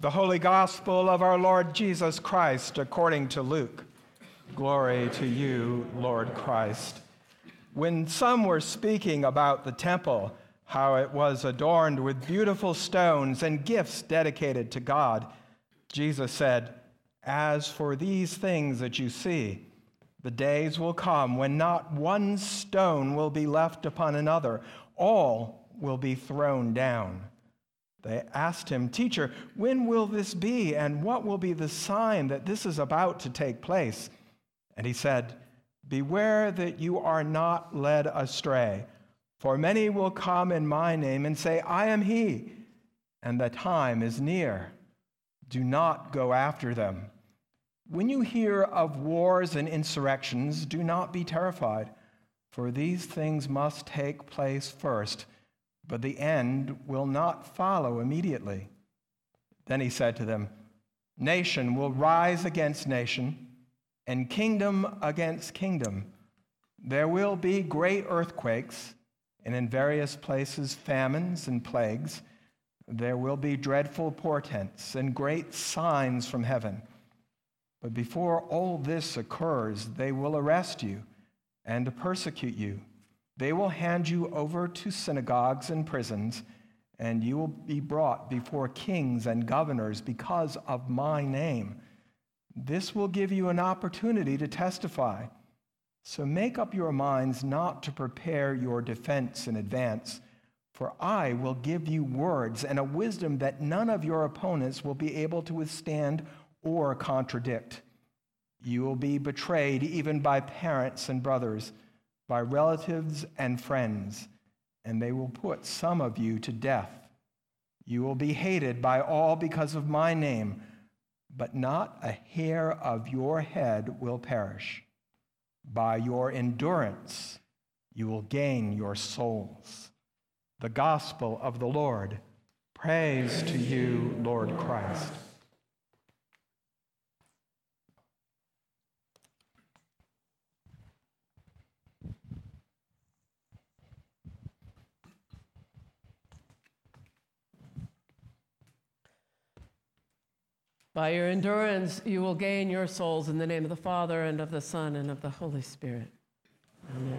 The Holy Gospel of our Lord Jesus Christ according to Luke. Glory to you, Lord Christ. When some were speaking about the temple, how it was adorned with beautiful stones and gifts dedicated to God, Jesus said, "As for these things that you see, the days will come when not one stone will be left upon another. All will be thrown down." They asked him, "Teacher, when will this be, and what will be the sign that this is about to take place?" And he said, "Beware that you are not led astray, for many will come in my name and say, 'I am he,' and the time is near. Do not go after them. When you hear of wars and insurrections, do not be terrified, for these things must take place first, but the end will not follow immediately." Then he said to them, "Nation will rise against nation, and kingdom against kingdom. There will be great earthquakes, and in various places famines and plagues. There will be dreadful portents and great signs from heaven. But before all this occurs, they will arrest you and persecute you. They will hand you over to synagogues and prisons, and you will be brought before kings and governors because of my name. This will give you an opportunity to testify. So make up your minds not to prepare your defense in advance, for I will give you words and a wisdom that none of your opponents will be able to withstand or contradict. You will be betrayed even by parents and brothers, by relatives and friends, and they will put some of you to death. You will be hated by all because of my name, but not a hair of your head will perish. By your endurance, you will gain your souls." The gospel of the Lord. Praise to you, Lord Christ. By your endurance, you will gain your souls, in the name of the Father, and of the Son, and of the Holy Spirit. Amen.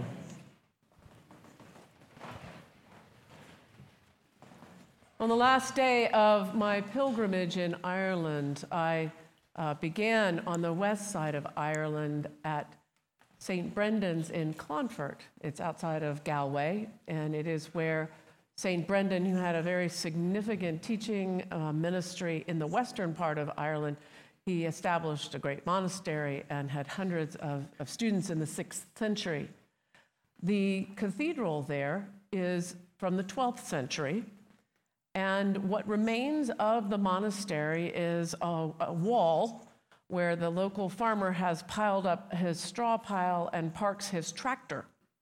On the last day of my pilgrimage in Ireland, I began on the west side of Ireland at St. Brendan's in Clonfert. It's outside of Galway, and it is where St. Brendan, who had a very significant teaching ministry in the western part of Ireland, he established a great monastery and had hundreds of students in the 6th century. The cathedral there is from the 12th century, and what remains of the monastery is a wall where the local farmer has piled up his straw pile and parks his tractor.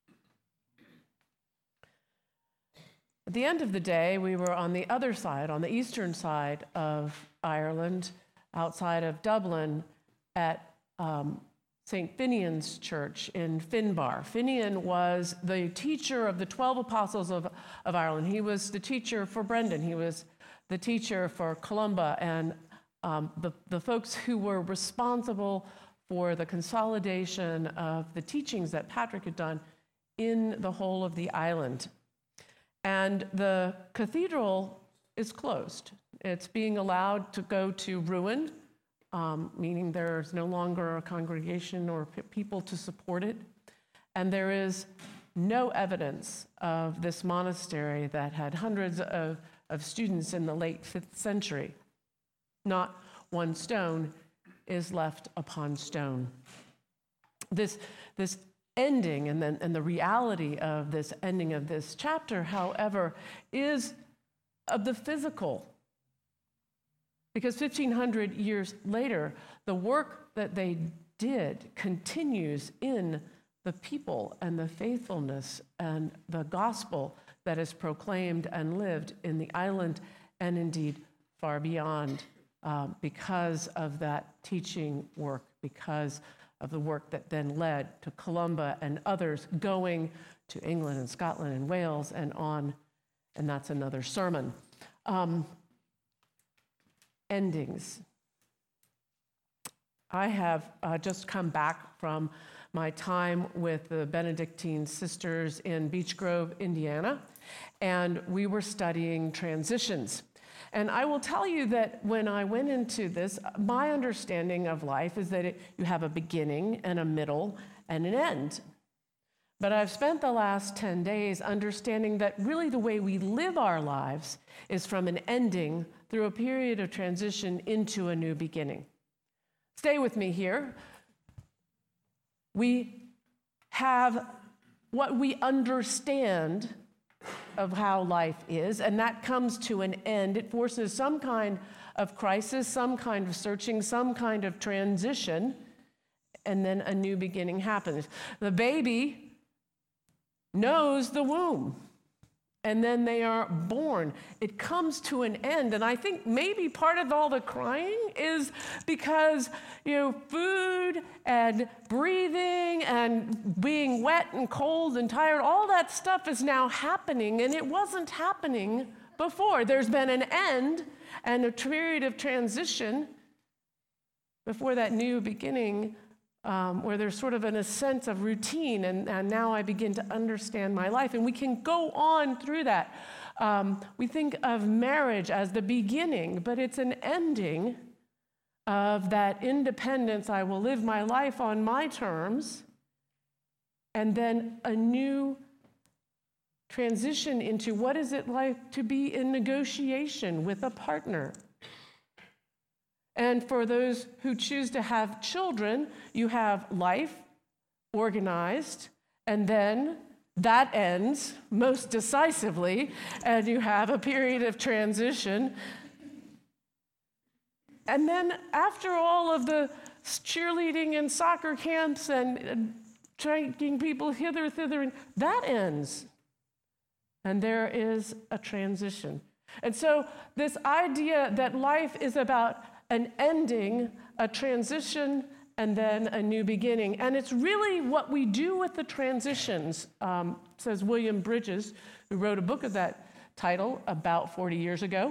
At the end of the day, we were on the other side, on the eastern side of Ireland, outside of Dublin, at St. Finian's Church in Finbar. Finian was the teacher of the 12 apostles of Ireland. He was the teacher for Brendan. He was the teacher for Columba, and the folks who were responsible for the consolidation of the teachings that Patrick had done in the whole of the island. And the cathedral is closed. It's being allowed to go to ruin, meaning there's no longer a congregation or people to support it. And there is no evidence of this monastery that had hundreds of students in the late 5th century. Not one stone is left upon stone. This ending and the reality of this ending of this chapter, however, is of the physical. Because 1,500 years later, the work that they did continues in the people and the faithfulness and the gospel that is proclaimed and lived in the island and indeed far beyond, because of that teaching work, because of the work that then led to Columba and others going to England and Scotland and Wales and on, and that's another sermon. endings. I have just come back from my time with the Benedictine sisters in Beech Grove, Indiana, and we were studying transitions. And I will tell you that when I went into this, my understanding of life is that you have a beginning and a middle and an end. But I've spent the last 10 days understanding that really the way we live our lives is from an ending through a period of transition into a new beginning. Stay with me here. We have what we understand of how life is, and that comes to an end. It forces some kind of crisis, some kind of searching, some kind of transition, and then a new beginning happens. The baby knows the womb, and then they are born. It comes to an end, and I think maybe part of all the crying is because, food and breathing and being wet and cold and tired, all that stuff is now happening, and it wasn't happening before. There's been an end and a period of transition before that new beginning, where there's sort of a sense of routine, and now I begin to understand my life. And we can go on through that. We think of marriage as the beginning, but it's an ending of that independence. I will live my life on my terms, and then a new transition into what is it like to be in negotiation with a partner. And for those who choose to have children, you have life organized, and then that ends most decisively, and you have a period of transition. And then after all of the cheerleading and soccer camps and taking people hither, thither, and that ends. And there is a transition. And so this idea that life is about an ending, a transition, and then a new beginning. And it's really what we do with the transitions, says William Bridges, who wrote a book of that title about 40 years ago,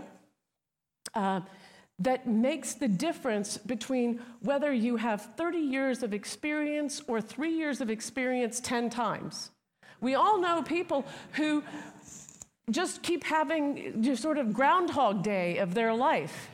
that makes the difference between whether you have 30 years of experience or 3 years of experience 10 times. We all know people who just keep having just sort of Groundhog Day of their life.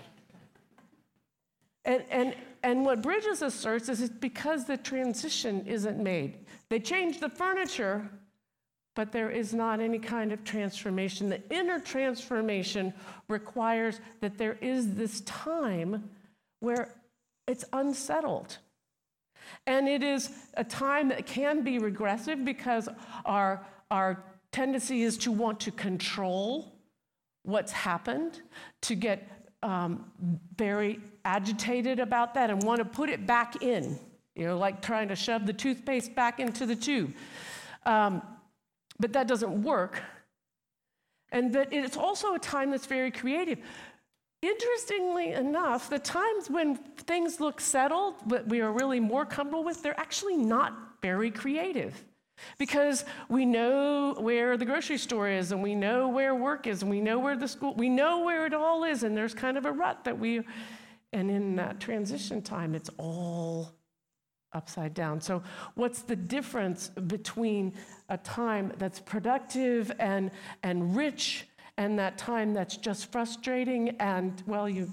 And what Bridges asserts is it's because the transition isn't made. They change the furniture, but there is not any kind of transformation. The inner transformation requires that there is this time where it's unsettled. And it is a time that can be regressive because our tendency is to want to control what's happened, to get very agitated about that and want to put it back in, like trying to shove the toothpaste back into the tube. But that doesn't work. And that it's also a time that's very creative. Interestingly enough, the times when things look settled, but we are really more comfortable with, they're actually not very creative. Because we know where the grocery store is, and we know where work is, and we know where the school, we know where it all is, and there's kind of a rut and in that transition time, it's all upside down. So what's the difference between a time that's productive and rich and that time that's just frustrating and,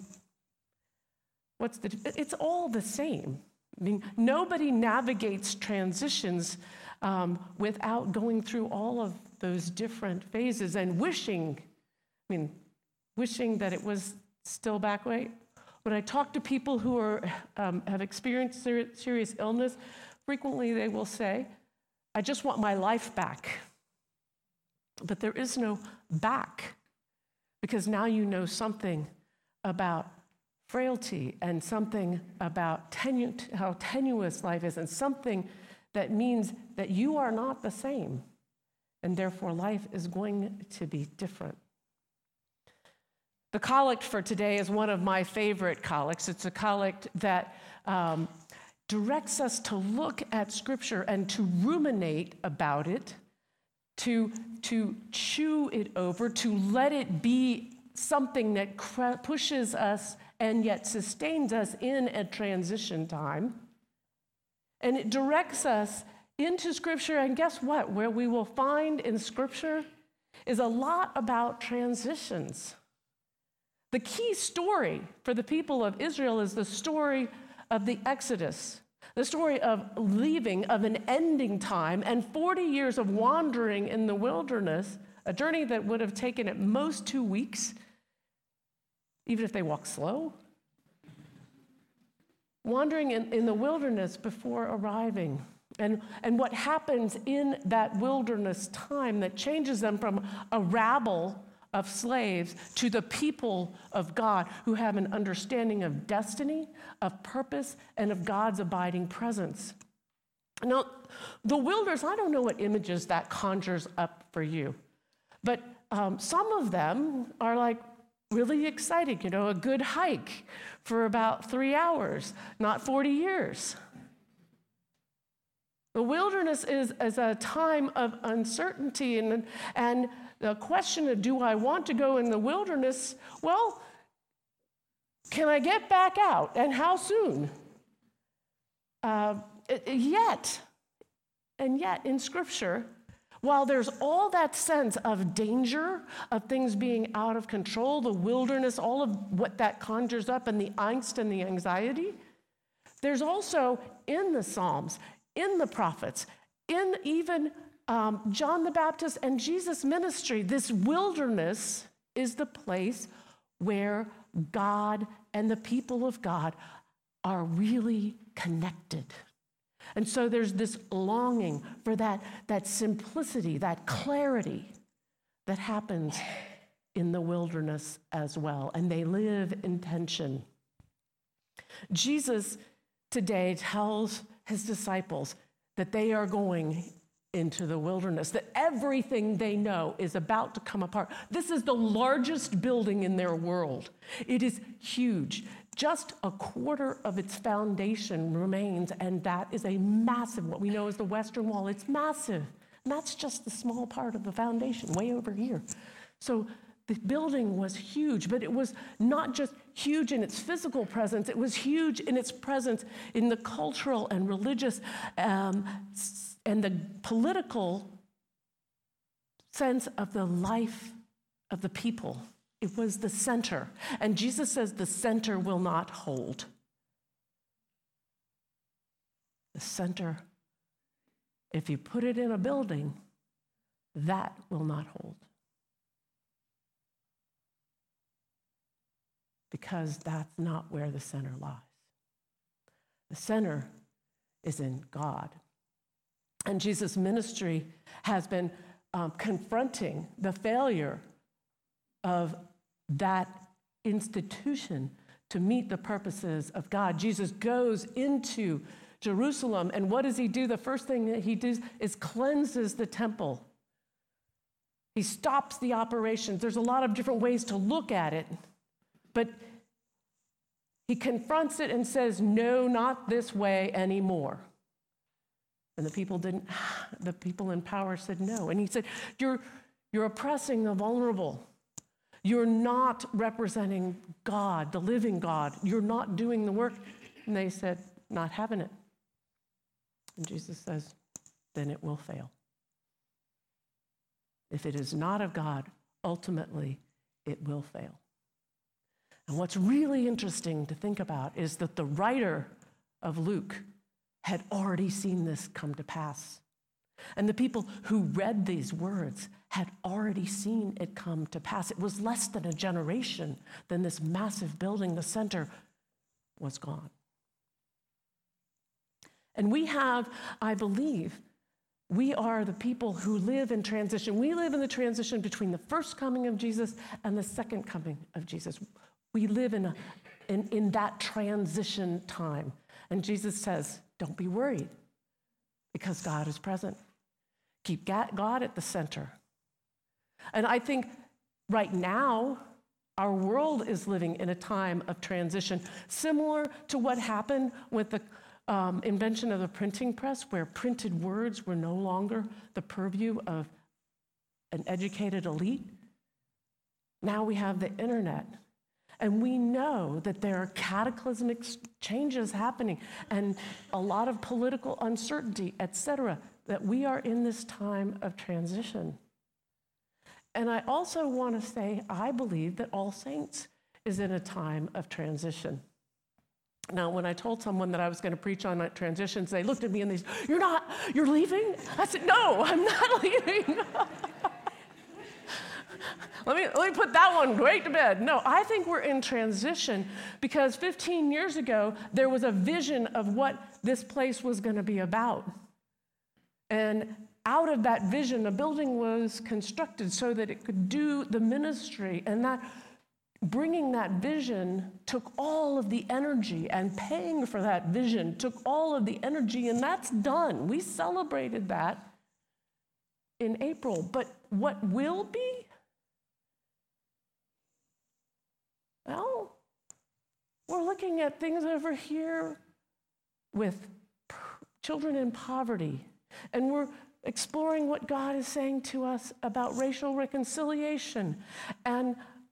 it's all the same. I mean, nobody navigates transitions without going through all of those different phases and wishing that it was still back way. When I talk to people who have experienced serious illness, frequently they will say, I just want my life back. But there is no back, because now you know something about frailty and something about how tenuous life is, and something that means that you are not the same, and therefore life is going to be different. The collect for today is one of my favorite collects. It's a collect that directs us to look at Scripture and to ruminate about it, to chew it over, to let it be something that pushes us and yet sustains us in a transition time. And it directs us into Scripture, and guess what? Where we will find in Scripture is a lot about transitions. The key story for the people of Israel is the story of the Exodus, the story of leaving, of an ending time, and 40 years of wandering in the wilderness, a journey that would have taken at most 2 weeks, even if they walked slow. Wandering in the wilderness before arriving. And what happens in that wilderness time that changes them from a rabble of slaves to the people of God who have an understanding of destiny, of purpose, and of God's abiding presence. Now, the wilderness, I don't know what images that conjures up for you, but some of them are like really exciting, a good hike for about 3 hours, not 40 years. The wilderness is a time of uncertainty, and the question of, do I want to go in the wilderness? Well, can I get back out, and how soon? Yet in Scripture, while there's all that sense of danger, of things being out of control, the wilderness, all of what that conjures up, and the angst and the anxiety, there's also in the Psalms, in the prophets, in even John the Baptist and Jesus' ministry, this wilderness is the place where God and the people of God are really connected. And so there's this longing for that simplicity, that clarity that happens in the wilderness as well. And they live in tension. Jesus today tells his disciples that they are going into the wilderness, that everything they know is about to come apart. This is the largest building in their world. It is huge. Just a quarter of its foundation remains, and that is a massive, what we know as the Western Wall. It's massive. And that's just the small part of the foundation, way over here. So the building was huge, but it was not just huge in its physical presence, it was huge in its presence in the cultural and religious and the political sense of the life of the people. It was the center. And Jesus says the center will not hold. The center, if you put it in a building, that will not hold. Because that's not where the center lies. The center is in God. And Jesus' ministry has been confronting the failure of that institution to meet the purposes of God. Jesus goes into Jerusalem, and what does he do? The first thing that he does is cleanses the temple. He stops the operations. There's a lot of different ways to look at it, but he confronts it and says, no, not this way anymore. And the people in power said no. And he said, you're oppressing the vulnerable. You're not representing God, the living God. You're not doing the work. And they said, not having it. And Jesus says, then it will fail. If it is not of God, ultimately it will fail. And what's really interesting to think about is that the writer of Luke had already seen this come to pass. And the people who read these words had already seen it come to pass. It was less than a generation than this massive building, the center, was gone. And we have, I believe, we are the people who live in transition. We live in the transition between the first coming of Jesus and the second coming of Jesus. We live in that transition time. And Jesus says, don't be worried, because God is present. Keep God at the center. And I think right now, our world is living in a time of transition, similar to what happened with the invention of the printing press, where printed words were no longer the purview of an educated elite. Now we have the internet. And we know that there are cataclysmic changes happening and a lot of political uncertainty, et cetera, that we are in this time of transition. And I also want to say, I believe that All Saints is in a time of transition. Now, when I told someone that I was going to preach on that transitions, they looked at me and they said, you're leaving? I said, no, I'm not leaving. Let me put that one right to bed. No, I think we're in transition because 15 years ago, there was a vision of what this place was going to be about. And out of that vision, a building was constructed so that it could do the ministry. And that bringing that vision took all of the energy, and paying for that vision took all of the energy, and that's done. We celebrated that in April. But what will be? Well, we're looking at things over here with children in poverty, and we're exploring what God is saying to us about racial reconciliation and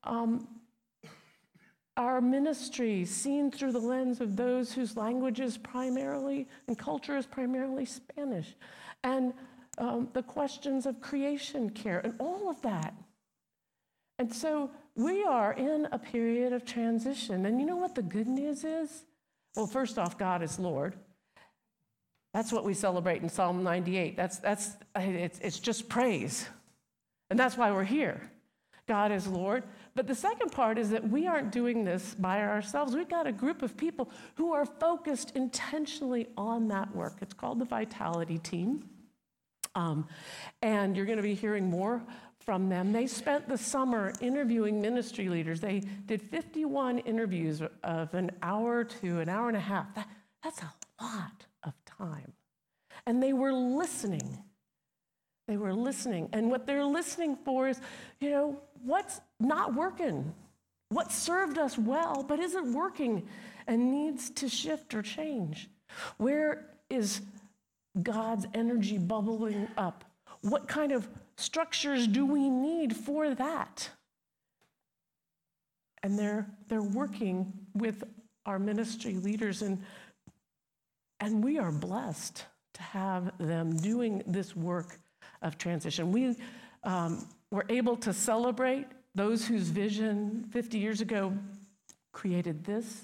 our ministry seen through the lens of those whose language is primarily and culture is primarily Spanish, and the questions of creation care and all of that. And so we are in a period of transition. And you know what the good news is? Well, first off, God is Lord. That's what we celebrate in Psalm 98. It's just praise. And that's why we're here. God is Lord. But the second part is that we aren't doing this by ourselves. We've got a group of people who are focused intentionally on that work. It's called the Vitality Team. And you're going to be hearing more from them. They spent the summer interviewing ministry leaders. They did 51 interviews of an hour to an hour and a half. That's a lot of time. And they were listening. They were listening. And what they're listening for is, what's not working? What served us well but isn't working and needs to shift or change? Where is God's energy bubbling up? What kind of structures do we need for that? And they're working with our ministry leaders, and we are blessed to have them doing this work of transition. We were able to celebrate those whose vision 50 years ago created this,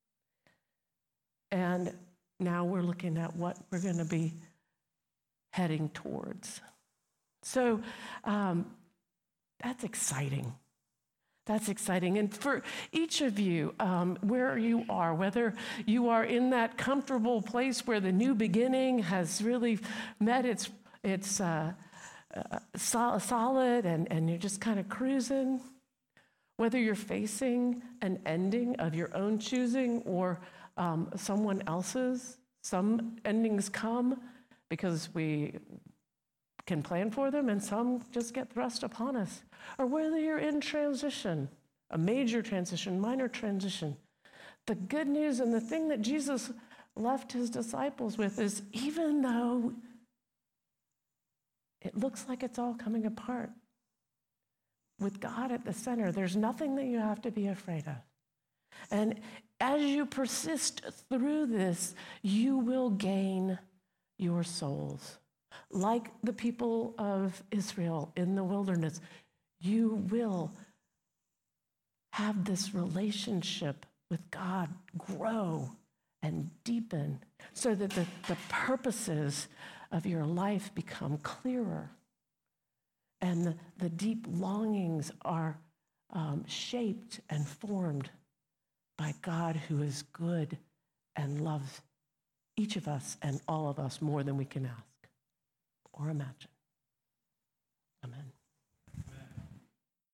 and now we're looking at what we're going to be heading towards. So that's exciting. That's exciting. And for each of you, where you are, whether you are in that comfortable place where the new beginning has really met its solid and you're just kind of cruising, whether you're facing an ending of your own choosing or someone else's, some endings come because we can plan for them, and some just get thrust upon us. Or whether you're in transition, a major transition, minor transition, the good news and the thing that Jesus left his disciples with is, even though it looks like it's all coming apart, with God at the center, there's nothing that you have to be afraid of. And as you persist through this, you will gain your souls. Like the people of Israel in the wilderness, you will have this relationship with God grow and deepen so that the purposes of your life become clearer. And the deep longings are shaped and formed by God, who is good and loves each of us and all of us more than we can ask or imagine. Amen.